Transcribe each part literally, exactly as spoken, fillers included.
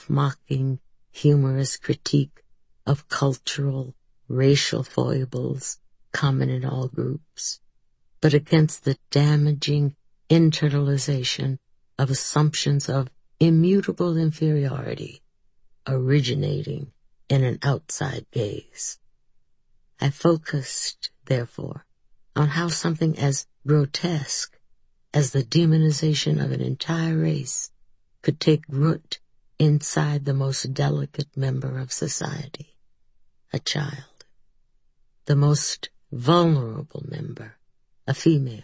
mocking, humorous critique of cultural, racial foibles common in all groups, but against the damaging internalization of assumptions of immutable inferiority originating in an outside gaze. I focused, therefore, on how something as grotesque as the demonization of an entire race could take root inside the most delicate member of society, a child, the most vulnerable member, a female.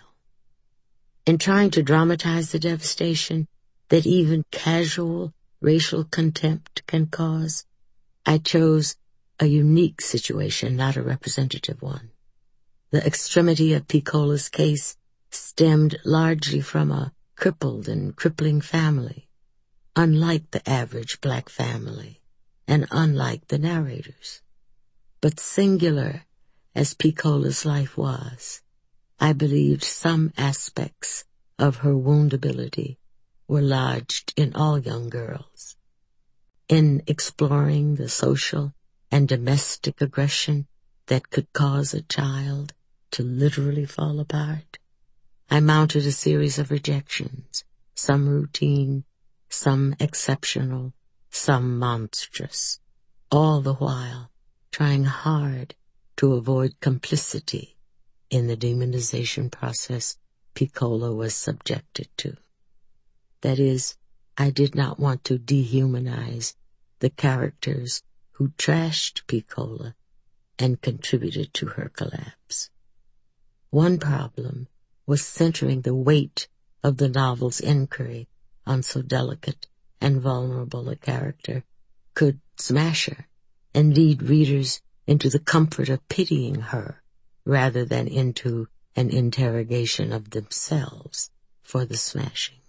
In trying to dramatize the devastation that even casual racial contempt can cause, I chose a unique situation, not a representative one. The extremity of Piccola's case stemmed largely from a crippled and crippling family, unlike the average black family, and unlike the narrators. But singular as Piccola's life was, I believed some aspects of her woundability were lodged in all young girls. In exploring the social and domestic aggression that could cause a child to literally fall apart, I mounted a series of rejections, some routine, some exceptional, some monstrous, all the while trying hard to avoid complicity in the demonization process Piccola was subjected to. That is, I did not want to dehumanize the characters who trashed Piccola and contributed to her collapse. One problem was centering the weight of the novel's inquiry on so delicate and vulnerable a character could smash her and lead readers into the comfort of pitying her rather than into an interrogation of themselves for the smashing.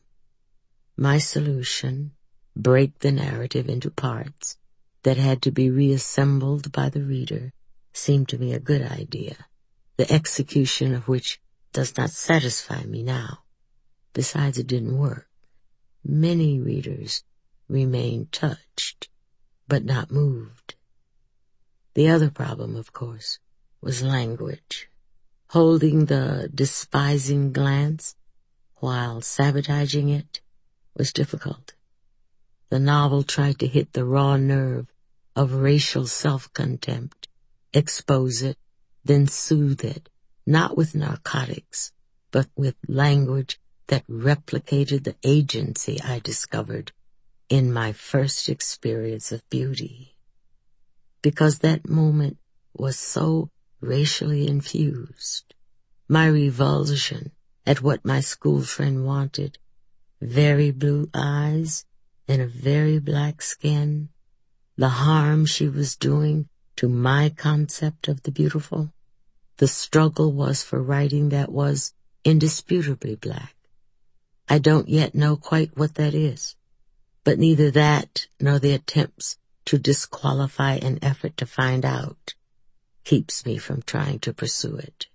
My solution, break the narrative into parts that had to be reassembled by the reader, seemed to me a good idea, the execution of which does not satisfy me now. Besides, it didn't work. Many readers remained touched, but not moved. The other problem, of course, was language. Holding the despising glance while sabotaging it was difficult. The novel tried to hit the raw nerve of racial self-contempt, expose it, then soothe it, not with narcotics, but with language that replicated the agency I discovered in my first experience of beauty. Because that moment was so racially infused, my revulsion at what my school friend wanted, very blue eyes and a very black skin, the harm she was doing to my concept of the beautiful, the struggle was for writing that was indisputably black. I don't yet know quite what that is, but neither that nor the attempts to disqualify an effort to find out keeps me from trying to pursue it.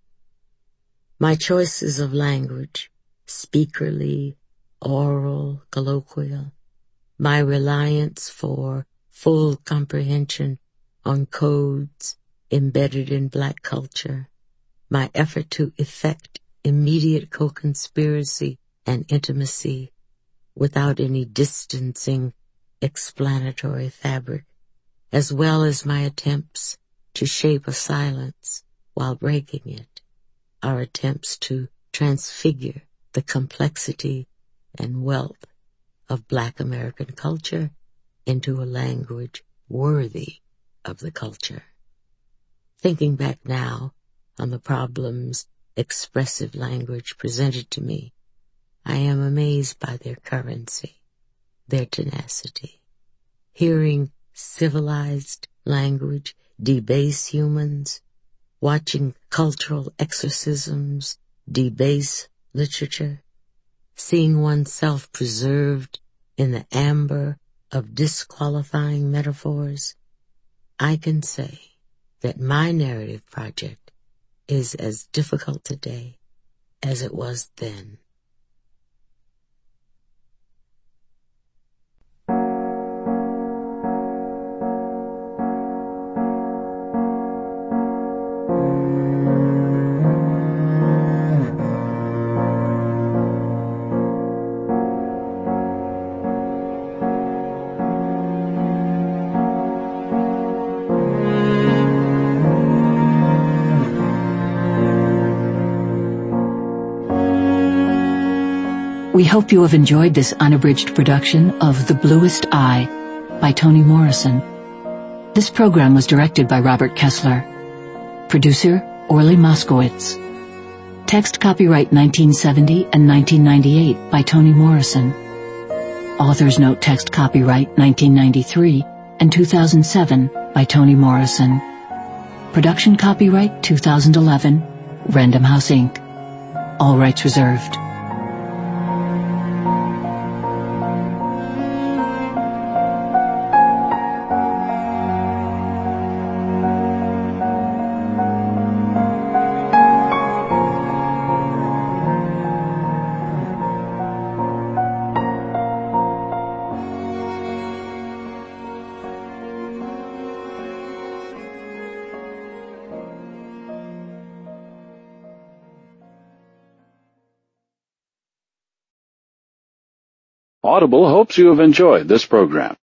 My choices of language, speakerly, oral, colloquial, my reliance for full comprehension on codes embedded in black culture, my effort to effect immediate co-conspiracy and intimacy without any distancing explanatory fabric, as well as my attempts to shape a silence while breaking it, are attempts to transfigure the complexity and wealth of Black American culture into a language worthy of the culture. Thinking back now on the problems expressive language presented to me, I am amazed by their currency, their tenacity. Hearing civilized language debase humans, watching cultural exorcisms debase literature, seeing oneself preserved in the amber of disqualifying metaphors, I can say that my narrative project is as difficult today as it was then. We hope you have enjoyed this unabridged production of The Bluest Eye by Toni Morrison. This program was directed by Robert Kessler. Producer, Orly Moskowitz. Text copyright nineteen seventy and nineteen ninety-eight by Toni Morrison. Author's note text copyright nineteen ninety-three and two thousand seven by Toni Morrison. Production copyright two thousand eleven, Random House Incorporated. All rights reserved. Audible hopes you have enjoyed this program.